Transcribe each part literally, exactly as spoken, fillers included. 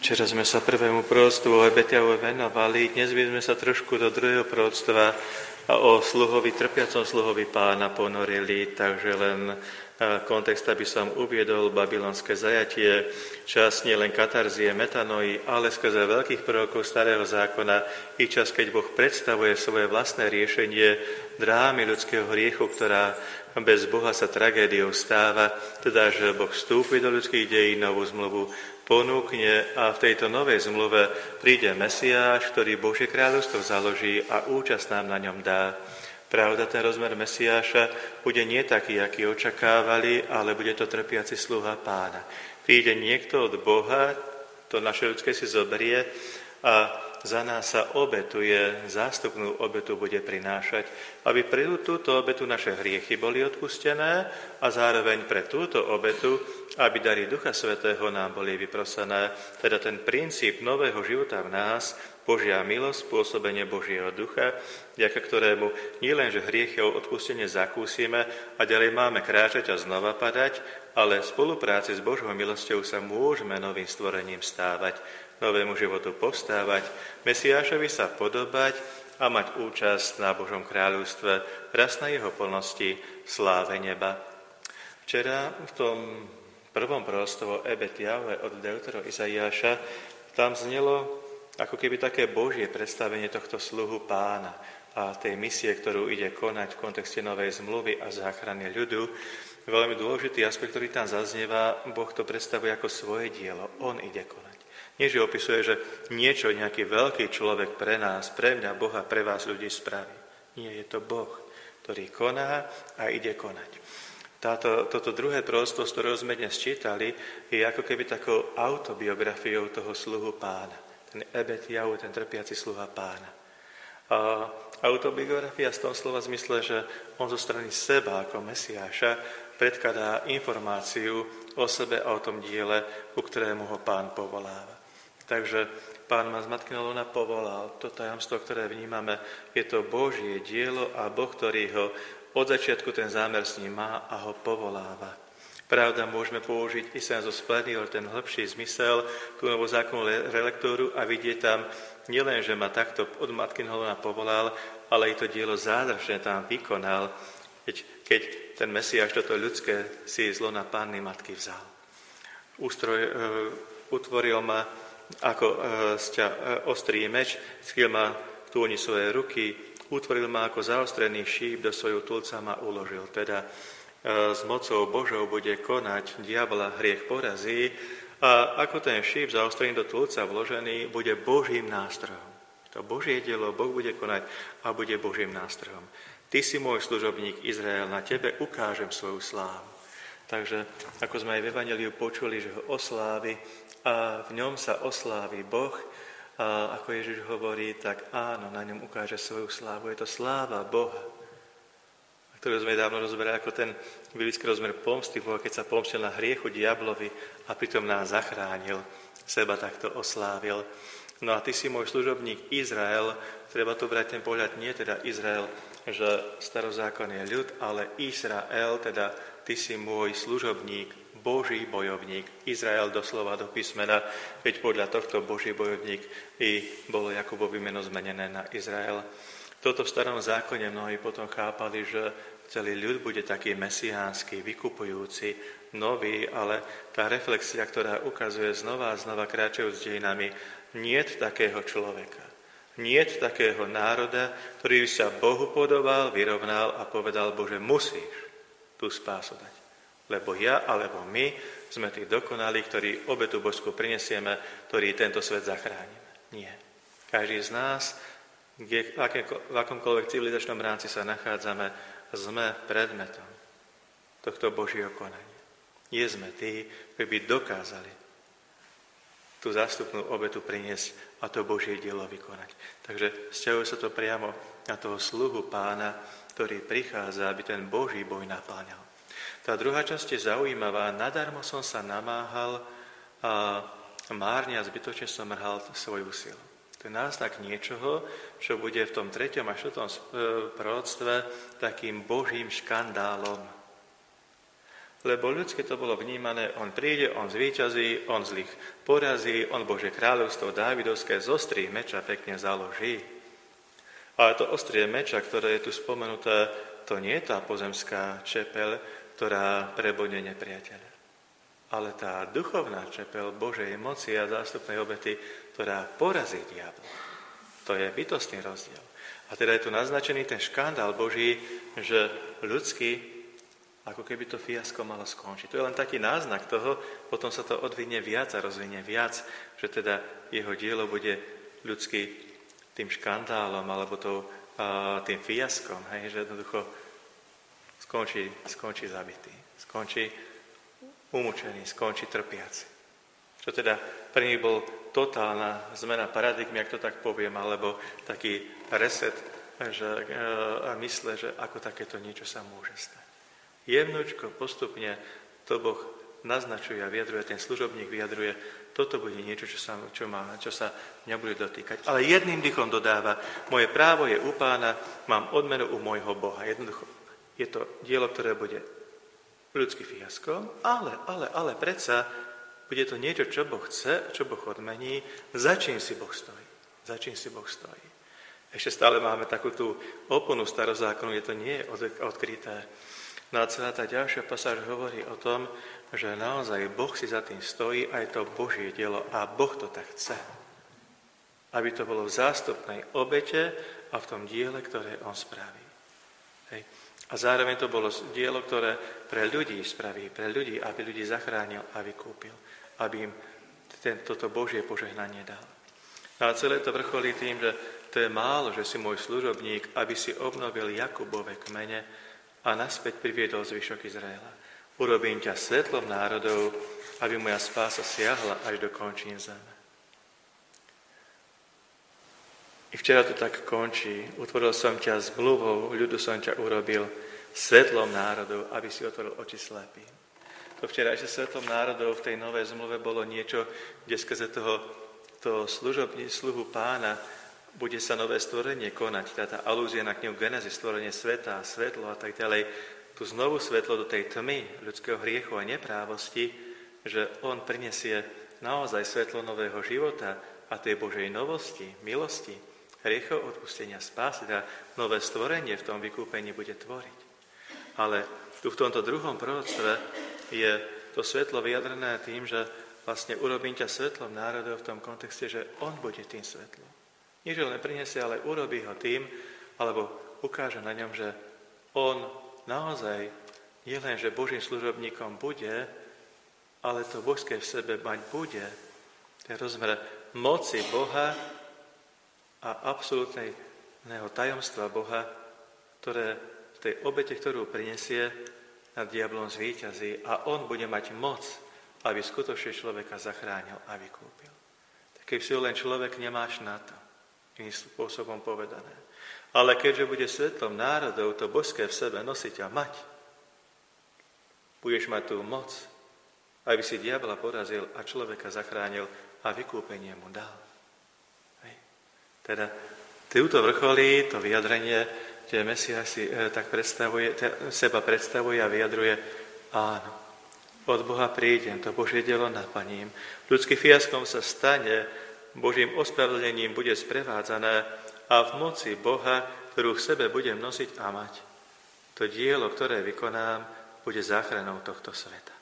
Včera sme sa prvému proroctvu o Ebetiahu venovali, dnes by sme sa trošku do druhého proroctva o sluhovi, trpiacom sluhovi Pána ponorili, takže len kontext, aby som uviedol babylonské zajatie, čas nielen katarzie, metanoi, ale skrze veľkých prorokov Starého zákona i čas, keď Boh predstavuje svoje vlastné riešenie drámy ľudského hriechu, ktorá bez Boha sa tragédiou stáva, teda, že Boh vstúpi do ľudských dejín, novú zmluvu ponúkne a v tejto novej zmluve príde Mesiáš, ktorý Božie kráľovstvo založí a účasť nám na ňom dá. Pravda, ten rozmer Mesiáša bude nie taký, aký očakávali, ale bude to trpiaci sluha Pána. Príde niekto od Boha, to naše ľudské si zoberie a za nás sa obetuje, zástupnú obetu bude prinášať, aby pre túto obetu naše hriechy boli odpustené a zároveň pre túto obetu, aby dary Ducha Svätého nám boli vyprosené. Teda ten princíp nového života v nás, Božia milosť, pôsobenie Božieho Ducha, vďaka ktorému nielenže hriechov odpustenie zakúsime a ďalej máme kráčať a znova padať, ale v spolupráci s Božou milosťou sa môžeme novým stvorením stávať, novému životu povstávať, Mesiášovi sa podobať a mať účasť na Božom kráľovstve, raz na jeho plnosti v sláve neba. Včera v tom prvom proroctve Ebetiahu od deutero Izaiáša tam znelo ako keby také Božie predstavenie tohto sluhu Pána a tej misie, ktorú ide konať v kontexte novej zmluvy a záchrany ľudu. Veľmi dôležitý aspekt, ktorý tam zaznieva, Boh to predstavuje ako svoje dielo. On ide konať. Nie, že opisuje, že niečo, nejaký veľký človek pre nás, pre mňa, Boha, pre vás ľudí spraví. Nie, je to Boh, ktorý koná a ide konať. Táto, toto druhé proroctvo, z ktorého sme dnes čítali, je ako keby takou autobiografiou toho sluhu Pána. Ten Ebetiahu, ten trpiaci sluha Pána. A autobiografia z tom slova zmysle, že on zo strany seba ako Mesiáša predkladá informáciu o sebe a o tom diele, ku ktorému ho Pán povoláva. Takže Pán ma z Matkyného lona povolal. To tajomstvo, ktoré vnímame, je to Božie dielo a Boh, ktorý ho od začiatku ten zámer s ním má a ho povoláva. Pravda, môžeme použiť i sen zo splenil ten hĺbší zmysel, tú novozákonnú relektúru a vidieť tam nielen, že ma takto od Matkyného lona povolal, ale i to dielo zázračne tam vykonal, keď, keď ten Mesiáš toto ľudské si z lona Panny Matky vzal. Ústroj e, utvoril ma ako e, sťa, e, ostrý meč, skryl ma v túni svoje ruky, utvoril ma ako zaostrený šíp, do svojho tulca ma uložil. Teda e, s mocou Božou bude konať, diabla hriech porazí a ako ten šíp zaostrený do tulca vložený, bude Božím nástrojom. To Božie dielo Boh bude konať a bude Božím nástrojom. Ty si môj služobník Izrael, na tebe ukážem svoju slávu. Takže, ako sme aj v Evanjeliu počuli, že ho oslávi a v ňom sa oslávi Boh, a ako Ježiš hovorí, tak áno, na ňom ukáže svoju slávu. Je to sláva Boha, ktorú sme dávno rozberali ako ten biblický rozmer pomsty Boha, keď sa pomstil na hriechu diablovi a pritom nás zachránil, seba takto oslávil. No a ty si môj služobník Izrael, treba tu brať ten pohľad, nie teda Izrael, že starozákonný ľud, ale Izrael, teda ty si môj služobník, Boží bojovník. Izrael doslova do písmena, veď podľa tohto Boží bojovník i bolo Jakubovi meno zmenené na Izrael. Toto v starom zákone mnohí potom chápali, že celý ľud bude taký mesiánsky, vykupujúci, nový, ale tá reflexia, ktorá ukazuje znova a znova kráčajúc s dejinami, niet takého človeka. Niet takého národa, ktorý by sa Bohu podobal, vyrovnal a povedal, Bože, musíš tú spásu dať. Lebo ja, alebo my sme tí dokonalí, ktorí obetu božskú prinesieme, ktorí tento svet zachránime. Nie. Každý z nás, kde, v akomkoľvek civilizačnom rámci sa nachádzame, sme predmetom tohto Božieho konania. Nie sme tí, ktorí by dokázali tú zástupnú obetu priniesť a to Božie dielo vykonať. Takže vzťahuje sa to priamo na toho sluhu Pána, ktorý prichádza, aby ten Boží boj napáňal. Tá druhá časť je zaujímavá. Nadarmo som sa namáhal a márne a zbytočne som mrhal svoju silu. To je náznak niečoho, čo bude v tom treťom a štvrtom proroctve takým Božím škandálom. Lebo ľudsky to bolo vnímané, on príde, on zvíťazí, on zlých porazí, on Božie kráľovstvo Dávidovské zostrí meča pekne založí. Ale to ostrie meča, ktoré je tu spomenuté, to nie je tá pozemská čepeľ, ktorá prebodne nepriateľa. Ale tá duchovná čepeľ Božej moci a zástupnej obety, ktorá porazí diabla. To je bytostný rozdiel. A teda je tu naznačený ten škandál Boží, že ľudský ako keby to fiasko malo skončiť. To je len taký náznak toho, potom sa to odvinie viac a rozvinie viac, že teda jeho dielo bude ľudský tým škandálom alebo tou, uh, tým fiaskom, hej, že jednoducho skončí, skončí zabitý, skončí umúčený, skončí trpiaci. Čo teda pre nich bol totálna zmena paradigmy, ak to tak poviem, alebo taký reset, že uh, mysle, že ako takéto niečo sa môže stať. Jemnúčko, postupne to Boh naznačuje a vyjadruje, ten služobník vyjadruje, toto bude niečo, čo sa, čo má, čo sa mňa bude dotýkať. Ale jedným dýchom dodáva, moje právo je u Pána, mám odmenu u môjho Boha. Jednoducho, je to dielo, ktoré bude ľudský fiasko, ale, ale, ale predsa bude to niečo, čo Boh chce, čo Boh odmení, za čím si Boh stojí. Za čím si Boh stojí. Ešte stále máme takú tú oponu starozákonu, kde to nie je odkryté. No a celá tá ďalšia pasáž hovorí o tom, že naozaj Boh si za tým stojí a je to Božie dielo a Boh to tak chce. Aby to bolo v zástupnej obete a v tom diele, ktoré on spraví. Hej. A zároveň to bolo dielo, ktoré pre ľudí spraví, pre ľudí, aby ľudí zachránil a vykúpil. Aby im ten, toto Božie požehnanie dal. No a celé to vrcholí tým, že to je málo, že si môj služobník, aby si obnovil Jakubove kmene, a naspäť priviedol zvyšok Izraela. Urobím ťa svetlom národov, aby moja spása siahla až do končín zeme. I včera to tak končí. Utvoril som ťa zmluvou, ľudu som ťa urobil svetlom národov, aby si otvoril oči slepým. To včerajšie svetlom národov v tej novej zmluve bolo niečo, kde skrze toho, toho služobní, sluhu Pána bude sa nové stvorenie konať, tá alúzia na knihu Genesis, stvorenie sveta, svetlo a tak ďalej, tu znovu svetlo do tej tmy ľudského hriechu a neprávosti, že on prinesie naozaj svetlo nového života a tej Božej novosti, milosti, hriechov, odpustenia, spásy, a nové stvorenie v tom vykúpení bude tvoriť. Ale tu v tomto druhom proroctve je to svetlo vyjadrené tým, že vlastne urobím ťa svetlom národov v tom kontexte, že on bude tým svetlom. Nie, že len prinesie, ale urobí ho tým, alebo ukáže na ňom, že on naozaj nie len, že Božím služobníkom bude, ale to božské v sebe mať bude. Ten rozmer moci Boha a absolútneho tajomstva Boha, ktoré v tej obete, ktorú prinesie, nad diablom zvíťazí a on bude mať moc, aby skutočne človeka zachránil a vykúpil. Tak keď si ho len človek, nemáš na to. Iným spôsobom povedané. Ale keďže bude svetlom národov, to božské v sebe nosiť a mať, budeš mať tú moc, aby si diabla porazil a človeka zachránil a vykúpenie mu dal. Hej. Teda týmto vrcholí to vyjadrenie, kde Mesiáš si e, tak predstavuje, te, seba predstavuje a vyjadruje, áno, od Boha prídem, to Božie dielo naplním. Ľudský fiaskom sa stane, Božím ospravedlnením bude sprevádzané a v moci Boha, ktorú v sebe budem nosiť a mať, to dielo, ktoré vykonám, bude záchranou tohto sveta.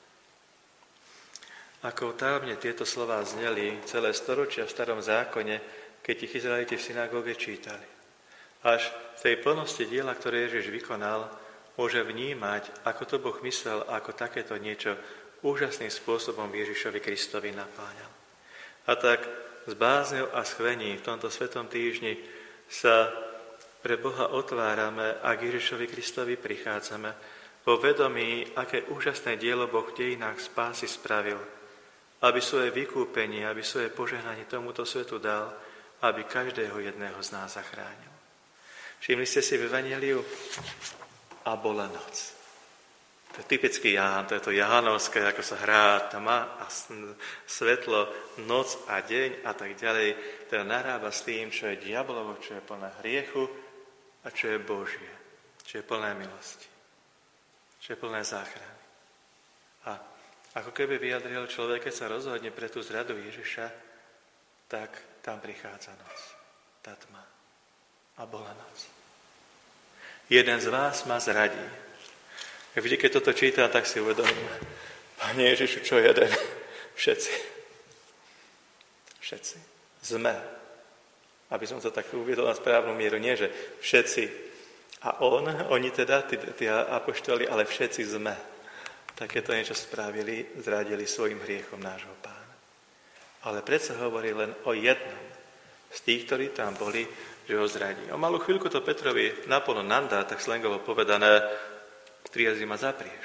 Ako tajomne tieto slová zneli celé storočia v starom zákone, keď ich Izraeliti v synagóge čítali. Až v tej plnosti diela, ktoré Ježiš vykonal, môže vnímať, ako to Boh myslel a ako takéto niečo úžasným spôsobom Ježišovi Kristovi napáňal. A tak s bázňou a schvením v tomto svetom týždni sa pre Boha otvárame a k Ježišovi Kristovi prichádzame vo vedomí, aké úžasné dielo Boh v dejinách spásy spravil, aby svoje vykúpenie, aby svoje požehnanie tomuto svetu dal, aby každého jedného z nás zachránil. Všimli ste si v Evanjeliu? A bola noc. To je typický Ján, to je to Jánovské, ako sa hrá tma a svetlo, noc a deň a tak ďalej. Teda narába s tým, čo je diablovo, čo je plné hriechu a čo je Božie, čo je plné milosti, čo je plné záchrany. A ako keby vyjadril človek, keď sa rozhodne pre tú zradu Ježiša, tak tam prichádza noc, tá tma. A bola noc. Jeden z vás ma zradí. Vždy, keď toto čítam, tak si uvedomím, Pane Ježišu, čo jeden? Všetci. Všetci. Sme. Aby som to tak uviedol na správnu mieru. Nie, že všetci. A on, oni teda, tí, tí apoštoli, ale všetci sme. Takéto niečo spravili, zradili svojim hriechom nášho Pána. Ale predsa hovorí len o jednom z tých, ktorí tam boli, že ho zradí. O malú chvíľku to Petrovi naplno nandá, tak slangovo povedané, tri razy ma zaprieš.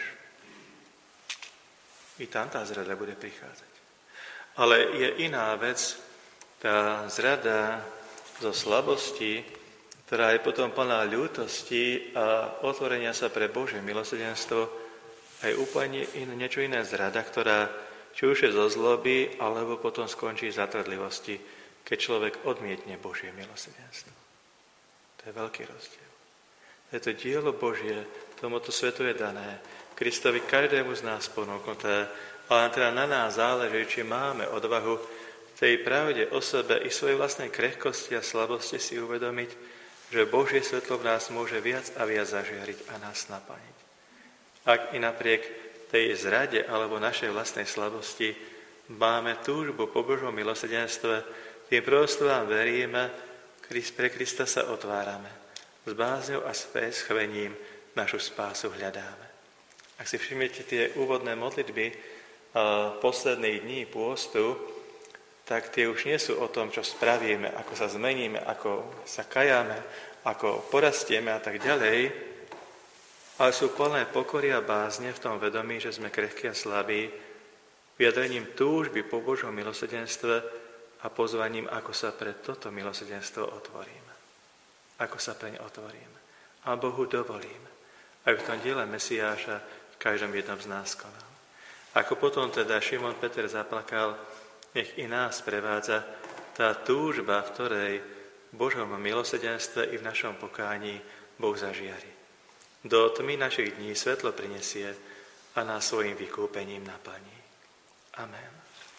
I tam tá zrada bude prichádzať. Ale je iná vec, tá zrada zo slabosti, ktorá je potom plná ľútosti a otvorenia sa pre Božie milosrdenstvo, aj úplne in, niečo iné zrada, ktorá či už je zo zloby, alebo potom skončí v zatvrdlivosti, keď človek odmietne Božie milosrdenstvo. To je veľký rozdiel. Je to dielo Božie, tomuto svetu je dané, Kristovi každému z nás ponúknuté, ale teda na nás záleží, či máme odvahu tej pravde o sebe i svojej vlastnej krehkosti a slabosti si uvedomiť, že Božie svetlo v nás môže viac a viac zažiariť a nás naplniť. Ak i napriek tej zrade alebo našej vlastnej slabosti máme túžbu po Božom milosrdenstve, tým prostvám veríme, pre Krista sa otvárame. S bázňou a s schvením našu spásu hľadáme. Ak si všimnete tie úvodné modlitby posledných dní pôstu, tak tie už nie sú o tom, čo spravíme, ako sa zmeníme, ako sa kajáme, ako porastieme a tak ďalej, ale sú plné pokory a bázne v tom vedomí, že sme krehkí a slabí, vyjadrením túžby po Božom milosrdenstve a pozvaním, ako sa pre toto milosrdenstvo otvoríme. Ako sa preň otvoríme. A Bohu dovolíme, aby v tom diele Mesiáša v každom jednom z nás konal. Ako potom teda Šimon Peter zaplakal, nech i nás prevádza tá túžba, v ktorej v Božom milosrdenstve i v našom pokání Boh zažiari. Do tmy našich dní svetlo prinesie a nás svojim vykúpením naplní. Amen.